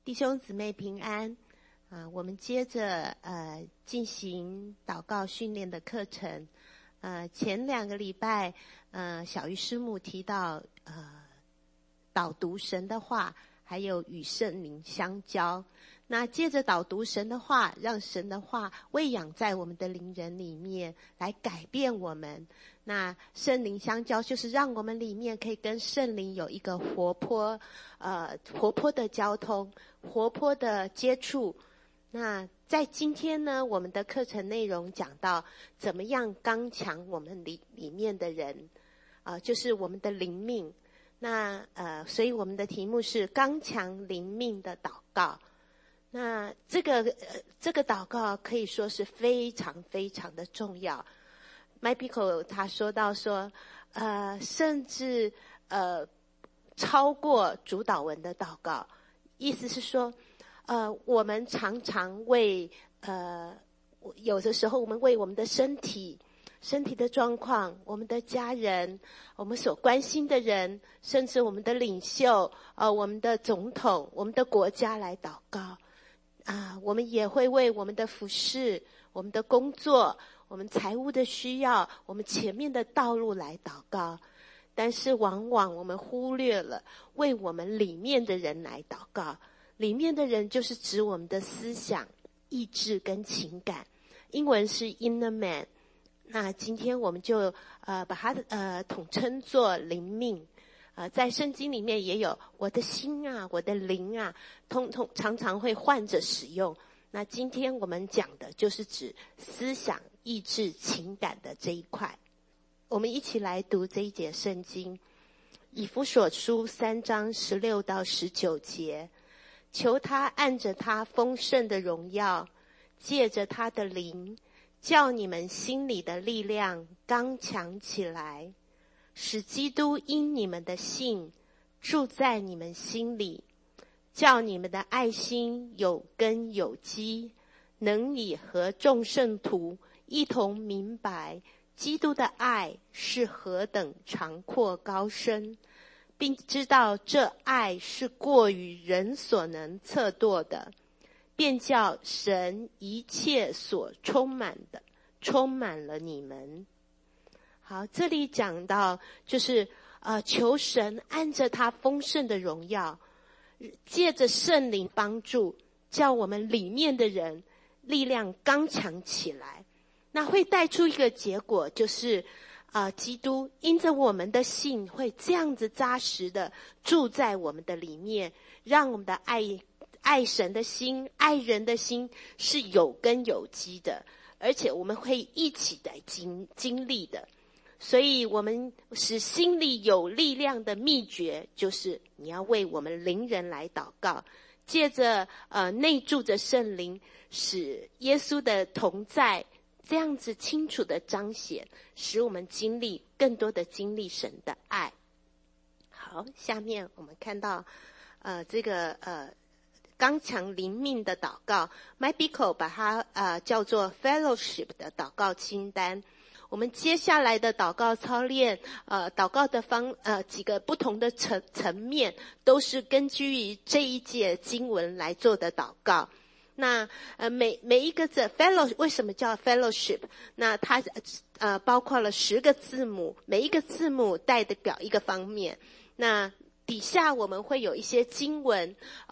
弟兄姊妹平安我们接着进行祷告训练的课程。前2个礼拜小鱼师母提到导读神的话，还有与圣灵相交。那借着导读神的话，让神的话喂养在我们的灵人里面，来改变我们。那圣灵相交，就是让我们里面可以跟圣灵有一个活泼的交通，活泼的接触。那在今天呢，我们的课程内容讲到怎么样刚强我们里面的人就是我们的灵命。那所以我们的题目是刚强灵命的祷告。那这个祷告可以说是非常非常的重要。Michael 他说到说甚至超过主祷文的祷告。意思是说我们常常为有的时候我们为我们的身体的状况，我们的家人，我们所关心的人，甚至我们的领袖我们的总统，我们的国家来祷告我们也会为我们的服事，我们的工作，我们财务的需要，我们前面的道路来祷告。但是往往我们忽略了为我们里面的人来祷告。里面的人就是指我们的思想、意志跟情感，英文是 inner man。 那今天我们就把它统称作灵命。在圣经里面也有我的心我的灵常常会换着使用。那今天我们讲的就是指思想、意志、情感的这一块。我们一起来读这一节圣经，以弗所书3章16到19节。求他按着他丰盛的荣耀，借着他的灵，叫你们心里的力量刚强起来，使基督因你们的信住在你们心里，叫你们的爱心有根有基，能以和众圣徒一同明白基督的爱是何等长阔高深，并知道这爱是过于人所能测度的，便叫神一切所充满了你们。好，这里讲到就是求神按着他丰盛的荣耀，借着圣灵帮助，叫我们里面的人力量刚强起来。那会带出一个结果，就是基督因着我们的信会这样子扎实的住在我们的里面，让我们的爱神的心、爱人的心是有根有基的，而且我们会一起来经历的。所以我们使心里有力量的秘诀，就是你要为我们灵人来祷告，借着内住着圣灵，使耶稣的同在这样子清楚的彰显，使我们更多的经历神的爱。好，下面我们看到这个刚强灵命的祷告， Michael 把它叫做 fellowship 的祷告清单。我们接下来的祷告操练祷告的几个不同的层面，都是根据于这一节经文来做的祷告。那每一个fellow 为什么叫 fellowship？ 那它包括了10个字母，每一个字母代表一个方面。那底下我们会有一些经文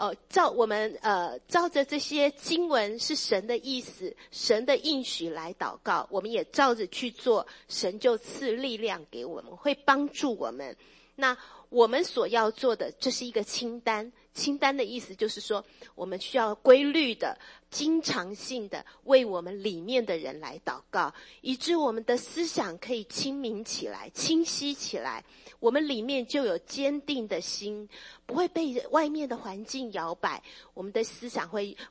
照着这些经文是神的意思，神的应许来祷告，我们也照着去做，神就赐力量给我们，会帮助我们。那我们所要做的，这是一个清单。清单的意思就是说，我们需要规律的、经常性的为我们里面的人来祷告，以致我们的思想可以清明起来、清晰起来，我们里面就有坚定的心，不会被外面的环境摇摆。我们的思想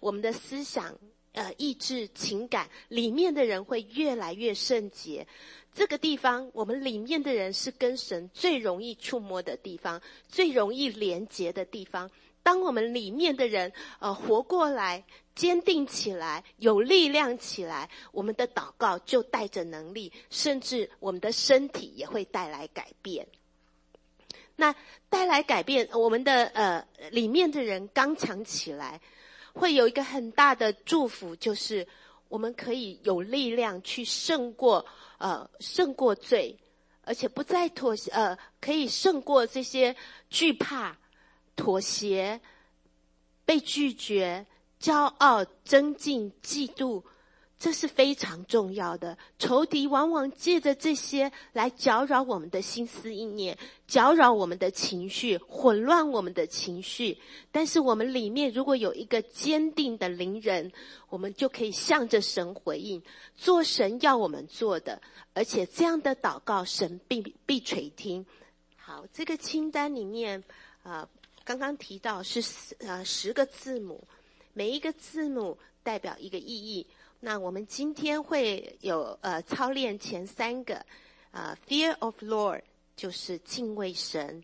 意志、情感里面的人会越来越圣洁。这个地方我们里面的人是跟神最容易触摸的地方，最容易连结的地方。当我们里面的人活过来，坚定起来，有力量起来，我们的祷告就带着能力，甚至我们的身体也会带来改变。 那带来改变，我们的里面的人刚强起来，会有一个很大的祝福，就是我们可以有力量去胜过罪，而且不再可以胜过这些惧怕、妥协、被拒绝、骄傲、争竞、嫉妒。这是非常重要的。仇敌往往借着这些来搅扰我们的心思意念，搅扰我们的情绪，混乱我们的情绪。但是我们里面如果有一个坚定的灵人，我们就可以向着神回应，做神要我们做的，而且这样的祷告神必垂听。好，这个清单里面刚刚提到是10个字母，每一个字母代表一个意义。那我们今天会有操练前3个，Fear of Lord 就是敬畏神，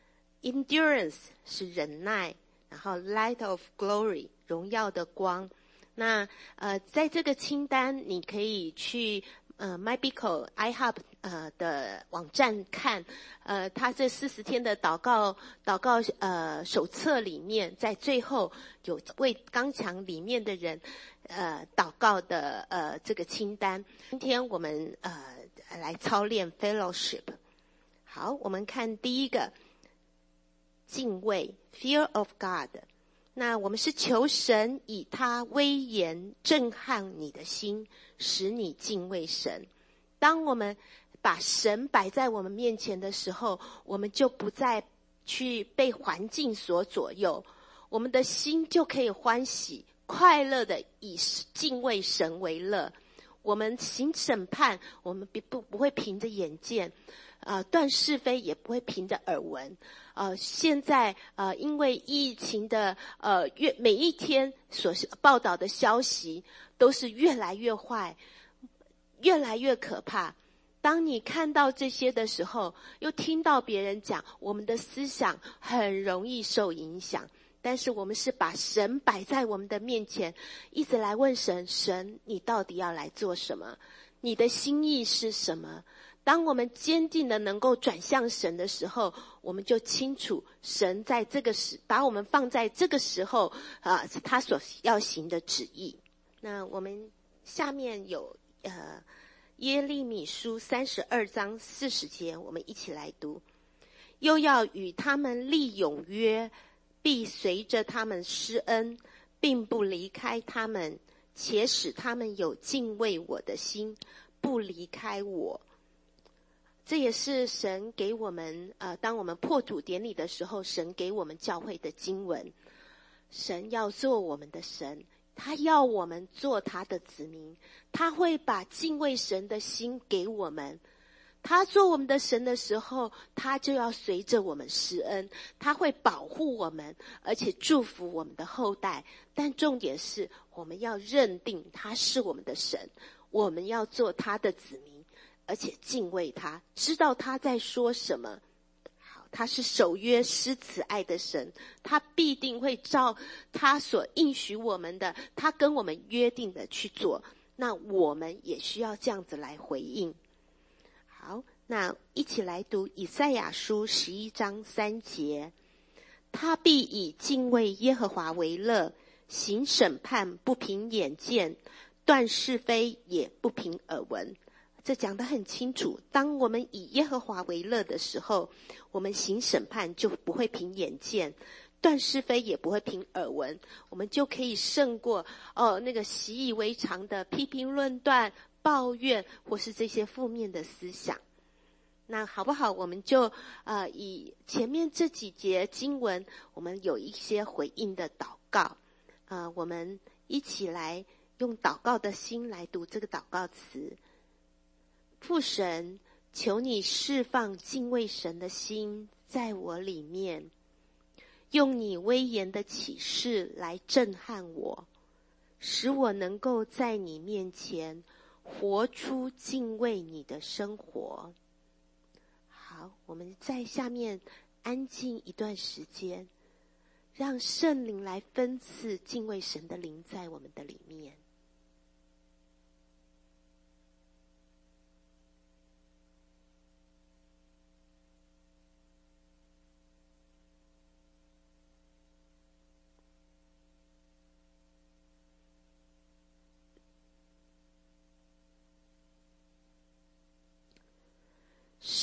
Endurance 是忍耐，然后 Light of Glory 荣耀的光。那在这个清单你可以去MyBico iHub 的网站看，他这40天的祷告手册里面，在最后有为刚强里面的人祷告的这个清单。今天我们来操练 fellowship。好，我们看第一个敬畏 fear of God。那我们是求神以他威严震撼你的心，使你敬畏神。当我们把神摆在我们面前的时候，我们就不再去被环境所左右，我们的心就可以欢喜快乐的以敬畏神为乐。我们行审判，我们不会凭着眼见，断是非也不会凭着耳闻。现在因为疫情的每一天所报道的消息都是越来越坏，越来越可怕。当你看到这些的时候，又听到别人讲，我们的思想很容易受影响。但是我们是把神摆在我们的面前，一直来问神，神你到底要来做什么？你的心意是什么？当我们坚定的能够转向神的时候，我们就清楚神在这个把我们放在这个时候是他所要行的旨意。那我们下面有耶利米书32章40节，我们一起来读。又要与他们立永约，必随着他们施恩，并不离开他们，且使他们有敬畏我的心，不离开我。这也是神给我们当我们破土典礼的时候，神给我们教会的经文。神要做我们的神，他要我们做他的子民，他会把敬畏神的心给我们。他做我们的神的时候，他就要随着我们施恩，他会保护我们，而且祝福我们的后代。但重点是我们要认定他是我们的神，我们要做他的子民，而且敬畏他，知道他在说什么。好，他是守约施慈爱的神，他必定会照他所应许我们的，他跟我们约定的去做。那我们也需要这样子来回应。好，那一起来读以赛亚书11章3节。他必以敬畏耶和华为乐，行审判不凭眼见，断是非也不凭耳闻。这讲得很清楚，当我们以耶和华为乐的时候，我们行审判就不会凭眼见，断是非也不会凭耳闻，我们就可以胜过那个习以为常的批评论断、抱怨或是这些负面的思想。那好不好，我们就以前面这几节经文，我们有一些回应的祷告。我们一起来用祷告的心来读这个祷告词。父神，求你释放敬畏神的心在我里面，用你威严的启示来震撼我，使我能够在你面前活出敬畏你的生活。好，我们在下面安静一段时间，让圣灵来分赐敬畏神的灵在我们的里面。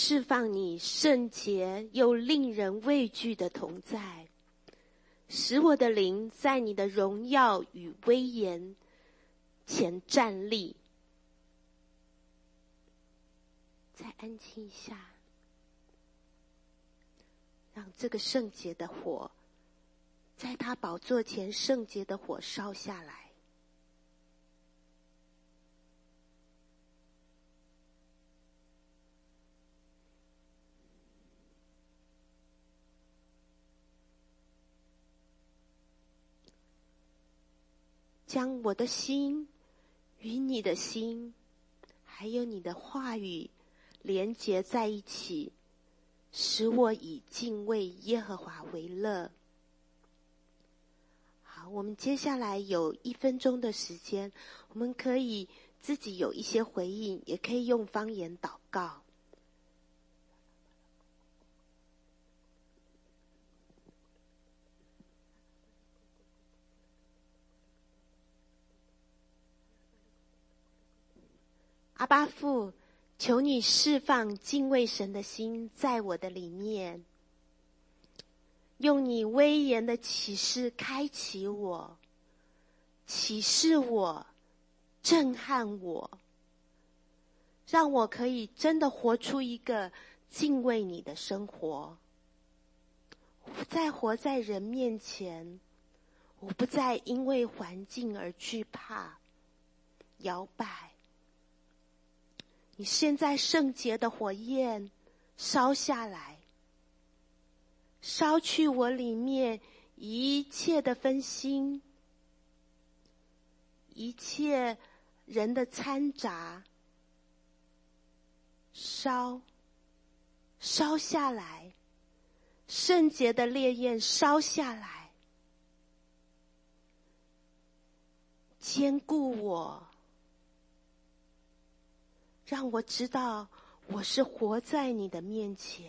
释放你圣洁又令人畏惧的同在，使我的灵在你的荣耀与威严前站立。再安静一下，让这个圣洁的火在他宝座前圣洁的火烧下来。将我的心与你的心，还有你的话语连结在一起，使我以敬畏耶和华为乐。好，我们接下来有1分钟的时间，我们可以自己有一些回应，也可以用方言祷告。阿爸父，求你释放敬畏神的心在我的里面，用你威严的启示开启我，启示我，震撼我，让我可以真的活出一个敬畏你的生活。我不再活在人面前，我不再因为环境而惧怕摇摆。你现在圣洁的火焰烧下来，烧去我里面一切的分心，一切人的掺杂，烧下来，圣洁的烈焰烧下来，坚固我，让我知道我是活在你的面前，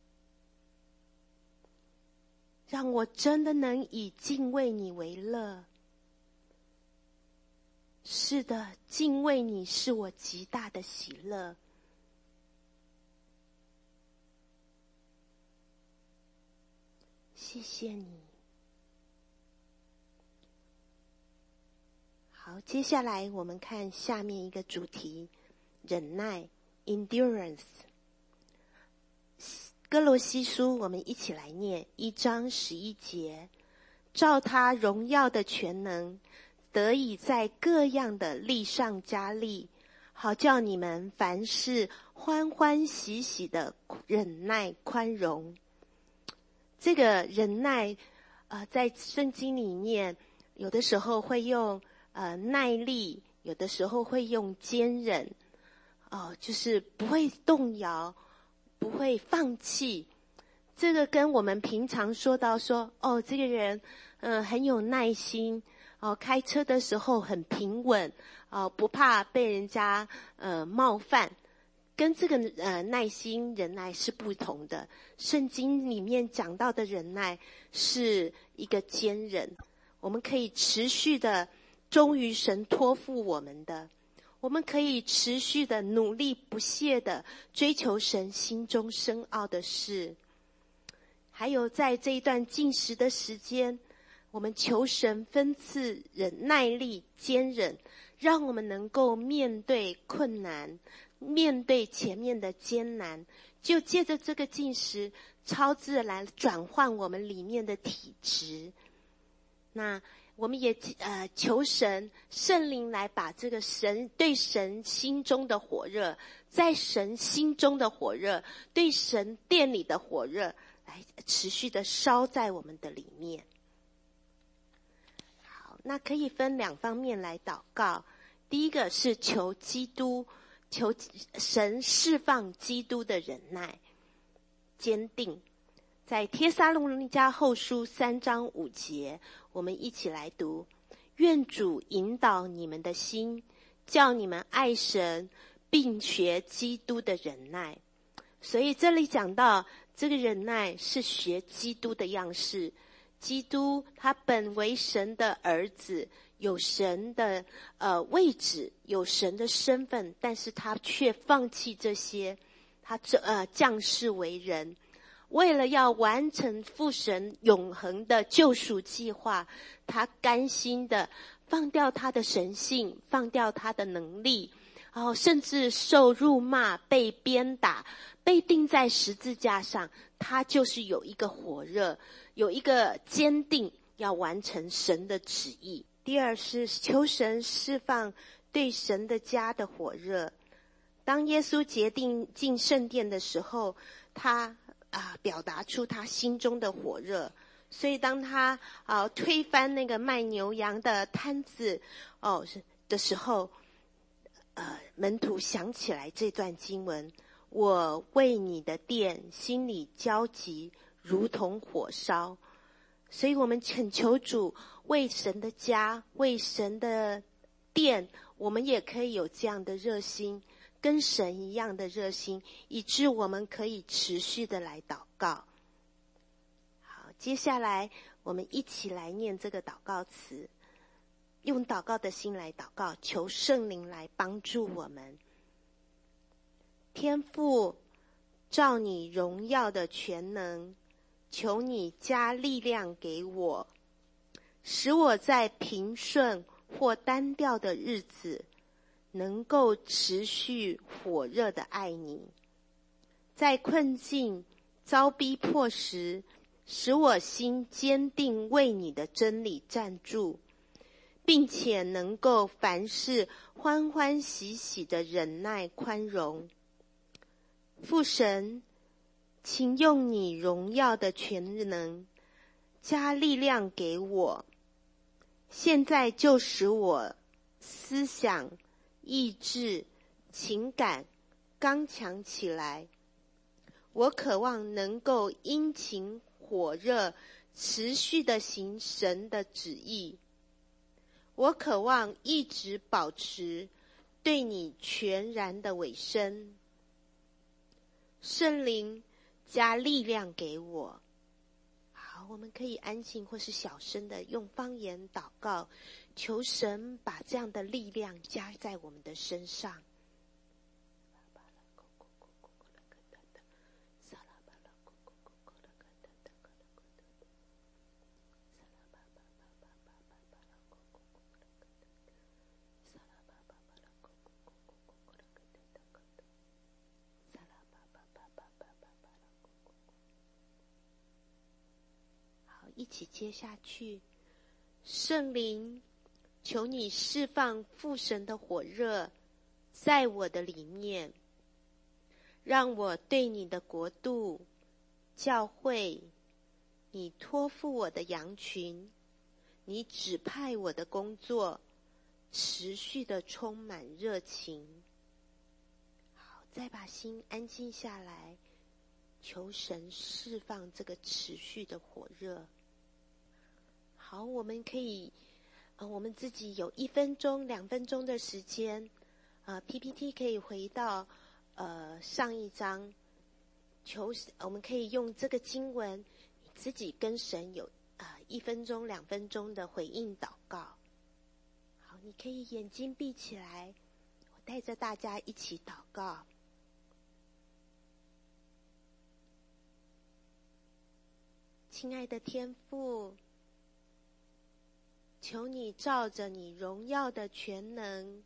让我真的能以敬畏你为乐。是的，敬畏你是我极大的喜乐。谢谢你。好，接下来我们看下面一个主题，忍耐 endurance。 哥罗西书我们一起来念1章11节，照他荣耀的全能，得以在各样的力上加力，好叫你们凡事欢欢喜喜的忍耐宽容。这个忍耐在圣经里面有的时候会用耐力，有的时候会用坚忍，就是不会动摇，不会放弃。这个跟我们平常说到说这个人很有耐心，开车的时候很平稳，不怕被人家冒犯，跟这个耐心忍耐是不同的。圣经里面讲到的忍耐是一个坚忍，我们可以持续的忠于神托付我们的，我们可以持续的努力不懈的追求神心中深奥的事。还有在这一段禁食的时间，我们求神分赐忍耐力坚忍，让我们能够面对困难，面对前面的艰难，就借着这个禁食超自然转换我们里面的体质。那我们也求神圣灵来把这个神对神心中的火热，在神心中的火热，对神殿里的火热来持续的烧在我们的里面。好，那可以分2方面来祷告。第一个是求神释放基督的忍耐坚定。在帖撒罗尼迦后书3章5节，我们一起来读：愿主引导你们的心，叫你们爱神，并学基督的忍耐。所以这里讲到这个忍耐是学基督的样式。基督他本为神的儿子，有神的位置，有神的身份，但是他却放弃这些， 他降世为人，为了要完成父神永恒的救赎计划，他甘心的放掉他的神性，放掉他的能力，然后甚至受辱骂，被鞭打，被钉在十字架上，他就是有一个火热，有一个坚定要完成神的旨意。第二是求神释放对神的家的火热。当耶稣决定进圣殿的时候，他表达出他心中的火热。所以当他推翻那个卖牛羊的摊子的时候，门徒想起来这段经文，我为你的殿心里焦急，如同火烧。所以我们恳求主为神的家，为神的殿，我们也可以有这样的热心，跟神一样的热心，以致我们可以持续的来祷告。好，接下来我们一起来念这个祷告词，用祷告的心来祷告，求圣灵来帮助我们。天父，照你荣耀的全能，求你加力量给我，使我在平顺或单调的日子，能够持续火热的爱你。在困境遭逼迫时，使我心坚定为你的真理站住，并且能够凡事欢欢喜喜的忍耐宽容。父神，请用你荣耀的全能加力量给我，现在就使我思想、意志、情感刚强起来。我渴望能够殷勤火热持续地行神的旨意。我渴望一直保持对你全然的委身。圣灵加力量给我。好，我们可以安静或是小声的用方言祷告，求神把这样的力量加在我们的身上。一起接下去。圣灵，求你释放父神的火热在我的里面，让我对你的国度、教会，你托付我的羊群，你指派我的工作，持续的充满热情。好，再把心安静下来，求神释放这个持续的火热。好，我们可以我们自己有1分钟、2分钟的时间PPT 可以回到上一章，我们可以用这个经文自己跟神有1分钟、2分钟的回应祷告。好，你可以眼睛闭起来，我带着大家一起祷告。亲爱的天父，求你照着你荣耀的全能，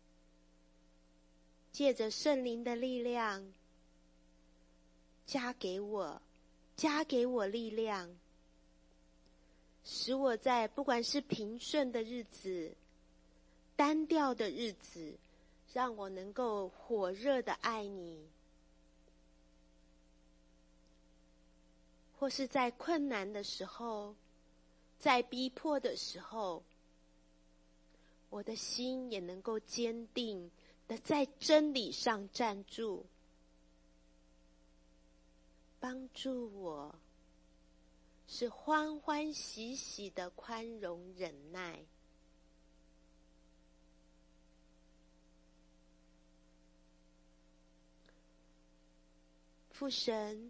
借着圣灵的力量，加给我力量，使我在不管是平顺的日子、单调的日子，让我能够火热的爱你，或是在困难的时候，在逼迫的时候，我的心也能够坚定的在真理上站住，帮助我是欢欢喜喜的宽容忍耐。父神，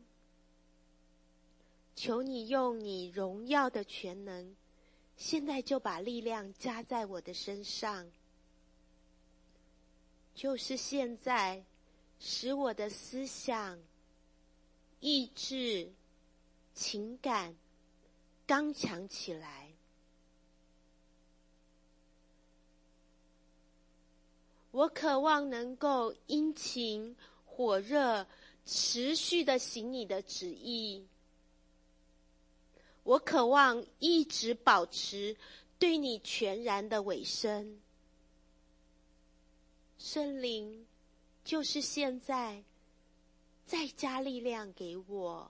求你用你荣耀的全能，现在就把力量加在我的身上，就是现在使我的思想、意志、情感刚强起来。我渴望能够殷勤、火热、持续地行你的旨意。我渴望一直保持对你全然的委身。圣灵，就是现在，再加力量给我。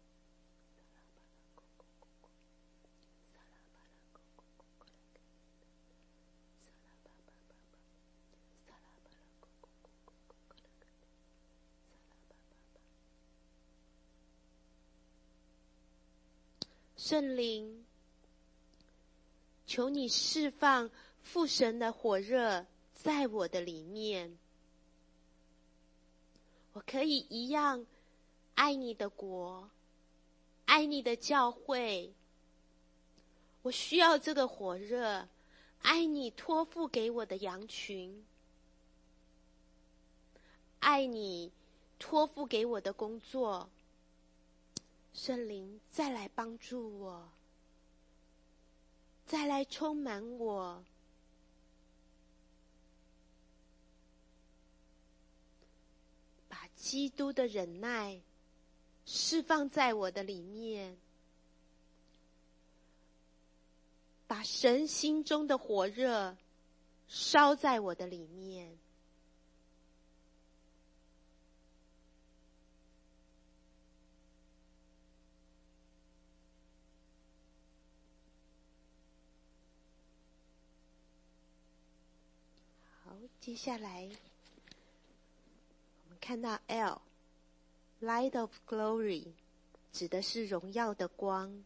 圣灵，求你释放父神的火热在我的里面，我可以一样爱你的国，爱你的教会。我需要这个火热，爱你托付给我的羊群，爱你托付给我的工作。圣灵，再来帮助我，再来充满我，把基督的忍耐释放在我的里面，把神心中的火热烧在我的里面。接下来我们看到 L Light of Glory 指的是荣耀的光。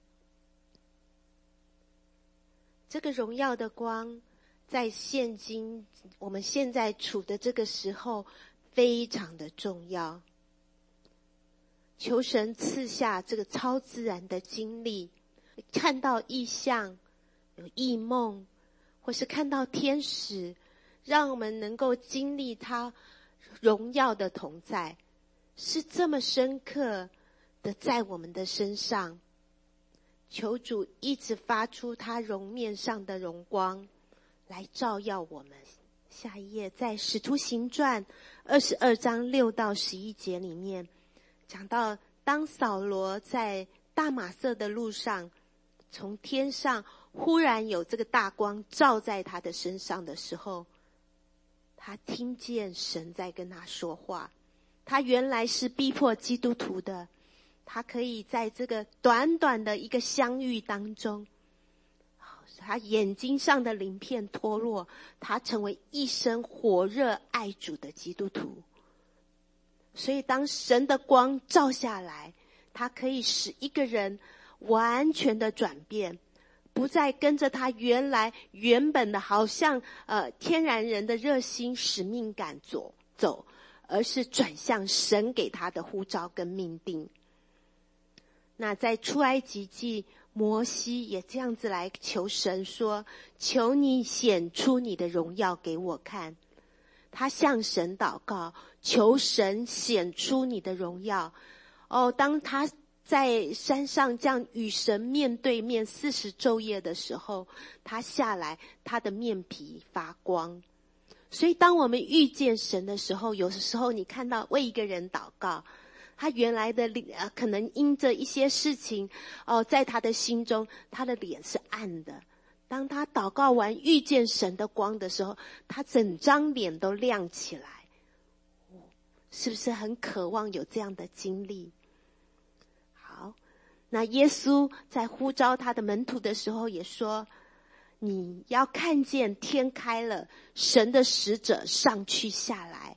这个荣耀的光在现今我们现在处的这个时候非常的重要。求神赐下这个超自然的经历，看到异象，有异梦，或是看到天使，让我们能够经历他荣耀的同在，是这么深刻的在我们的身上。求主一直发出他容面上的荣光来照耀我们。下一页，在使徒行传22章6到11节里面讲到，当扫罗在大马色的路上，从天上忽然有这个大光照在他的身上的时候，他听见神在跟他说话。他原来是逼迫基督徒的，他可以在这个短短的一个相遇当中，他眼睛上的鳞片脱落，他成为一生火热爱主的基督徒。所以当神的光照下来，他可以使一个人完全的转变，不再跟着他原本的好像天然人的热心使命感走，而是转向神给他的呼召跟命定。那在出埃及记，摩西也这样子来求神说，求你显出你的荣耀给我看。他向神祷告，求神显出你的荣耀。当他在山上这样与神面对面40昼夜的时候，他下来，他的面皮发光。所以当我们遇见神的时候，有的时候你看到为一个人祷告，他原来的可能因着一些事情在他的心中，他的脸是暗的。当他祷告完遇见神的光的时候，他整张脸都亮起来。是不是很渴望有这样的经历？好，那耶稣在呼召他的门徒的时候也说，你要看见天开了，神的使者上去下来。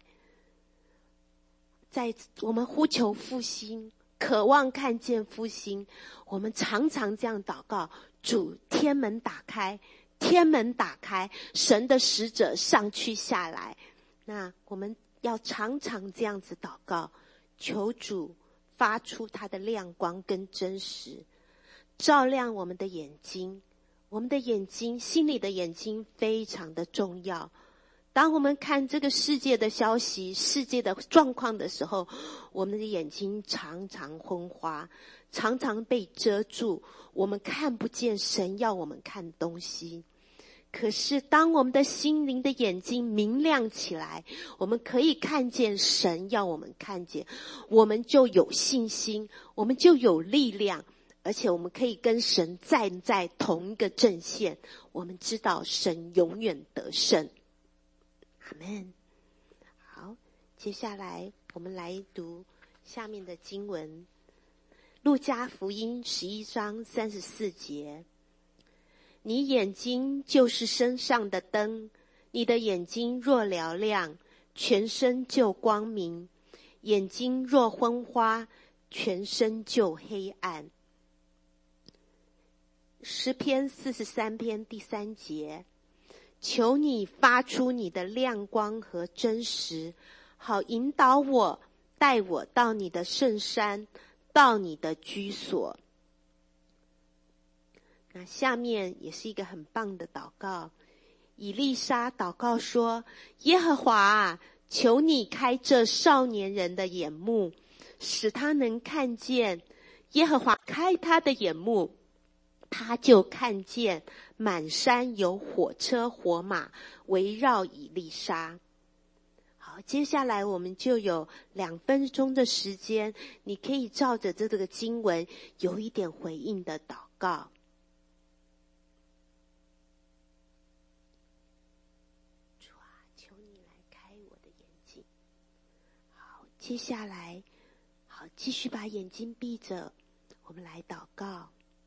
在我们呼求复兴，渴望看见复兴，我们常常这样祷告，主，天门打开，天门打开，神的使者上去下来。那我们要常常这样子祷告，求主发出他的亮光跟真实，照亮我们的眼睛。我们的眼睛，心里的眼睛非常的重要。 当我们看这个世界的消息、世界的状况的时候，我们的眼睛常常昏花，常常被遮住，我们看不见神要我们看东西。可是当我们的心灵的眼睛明亮起来，我们可以看见神要我们看见，我们就有信心，我们就有力量，而且我们可以跟神站在同一个阵线。我们知道神永远得胜。阿们。好，接下来我们来读下面的经文。路加福音11章34节，你眼睛就是身上的灯，你的眼睛若嘹亮，全身就光明；眼睛若昏花，全身就黑暗。诗篇43篇第3节，求你发出你的亮光和真实，好引导我，带我到你的圣山，到你的居所。那下面也是一个很棒的祷告。以利沙祷告说，耶和华啊，求你开这少年人的眼目，使他能看见。耶和华开他的眼目，他就看见满山有火车火马围绕以利沙。好，接下来我们就有2分钟的时间，你可以照着这个经文有一点回应的祷告。主啊，求你来开我的眼睛。好，接下来，好，继续把眼睛闭着，我们来祷告。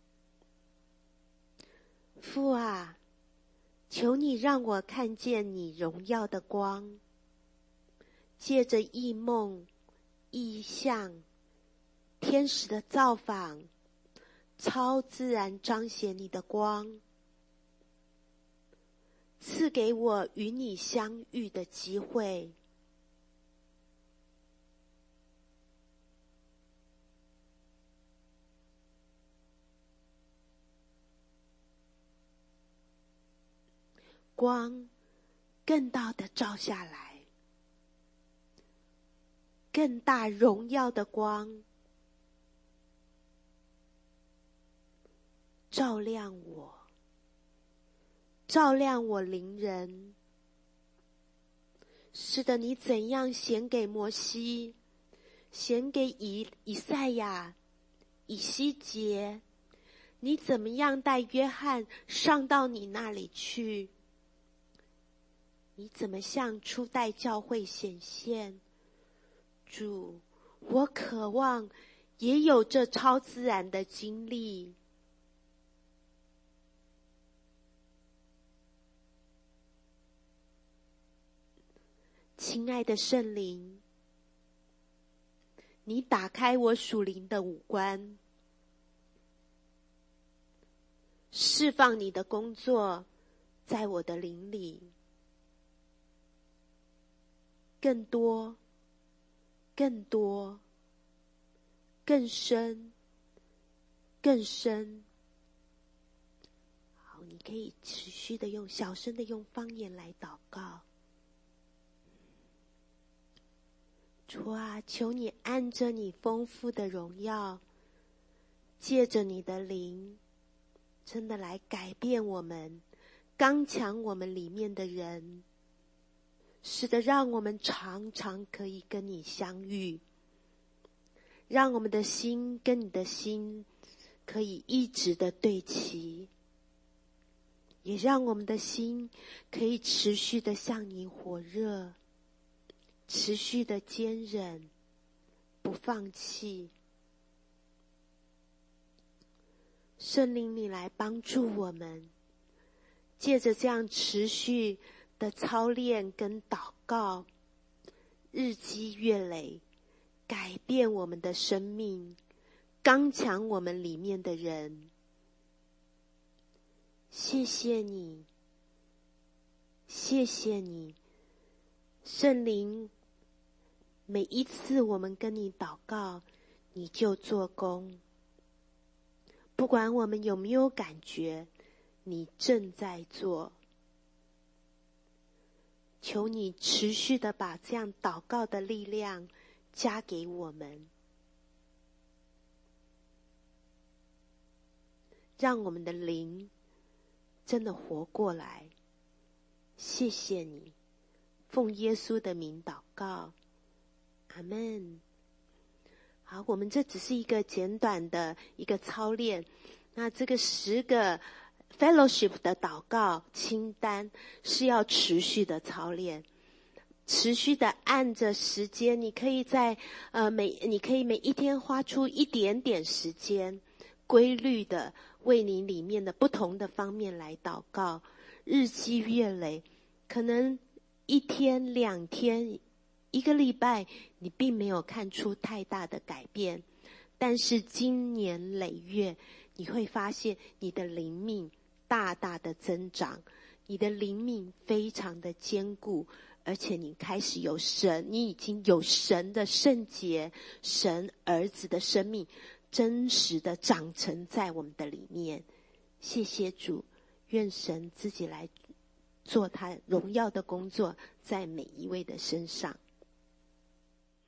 父啊，求你让我看见你荣耀的光，借着异梦、异象、天使的造访，超自然彰显你的光，赐给我与你相遇的机会。光更大的照下来，更大荣耀的光照亮我，照亮我邻人。是的，你怎样显给摩西，显给以赛亚、以西结，你怎么样带约翰上到你那里去？你怎么向初代教会显现？主，我渴望也有这超自然的经历。亲爱的圣灵，你打开我属灵的五官，释放你的工作在我的灵里，更多、更多、更深、更深。好，你可以持续的用小声的用方言来祷告。主啊，求你按着你丰富的荣耀，借着你的灵，真的来改变我们，刚强我们里面的人，使得让我们常常可以跟你相遇，让我们的心跟你的心可以一直的对齐，也让我们的心可以持续的向你火热，持续的坚忍，不放弃。圣灵，你来帮助我们，借着这样持续的操练跟祷告，日积月累，改变我们的生命，刚强我们里面的人。谢谢你，谢谢你，圣灵，每一次我们跟你祷告，你就做工。不管我们有没有感觉，你正在做。 求你持续的把这样祷告的力量加给我们，让我们的灵真的活过来。谢谢你，奉耶稣的名祷告，阿们。好，我们这只是一个简短的一个操练，那这个10个 fellowship 的祷告清单是要持续的操练，持续的按着时间，你可以每一天花出一点点时间，规律的为你里面的不同的方面来祷告，日积月累，可能1天2天1个礼拜你并没有看出太大的改变，但是经年累月，你会发现你的灵命大大的增长，你的灵命非常的坚固，而且你开始有神，你已经有神的圣洁，神儿子的生命真实的长成在我们的里面。谢谢主，愿神自己来做他荣耀的工作在每一位的身上。